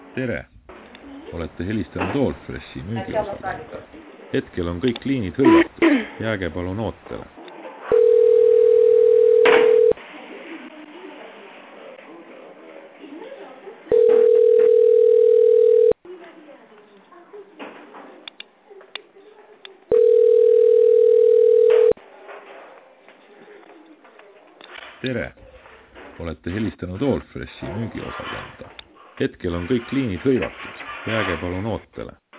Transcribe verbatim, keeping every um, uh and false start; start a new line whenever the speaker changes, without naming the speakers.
Tere! Olete helistanud Allfreshi müügiosakonda. Hetkel on kõik liinid hõivatud. Jääge palun ootele. Tere! Olete helistanud Allfreshi müügiosakonda. Hetkel on kõik liinid hõivatud. Jääge palun ootele.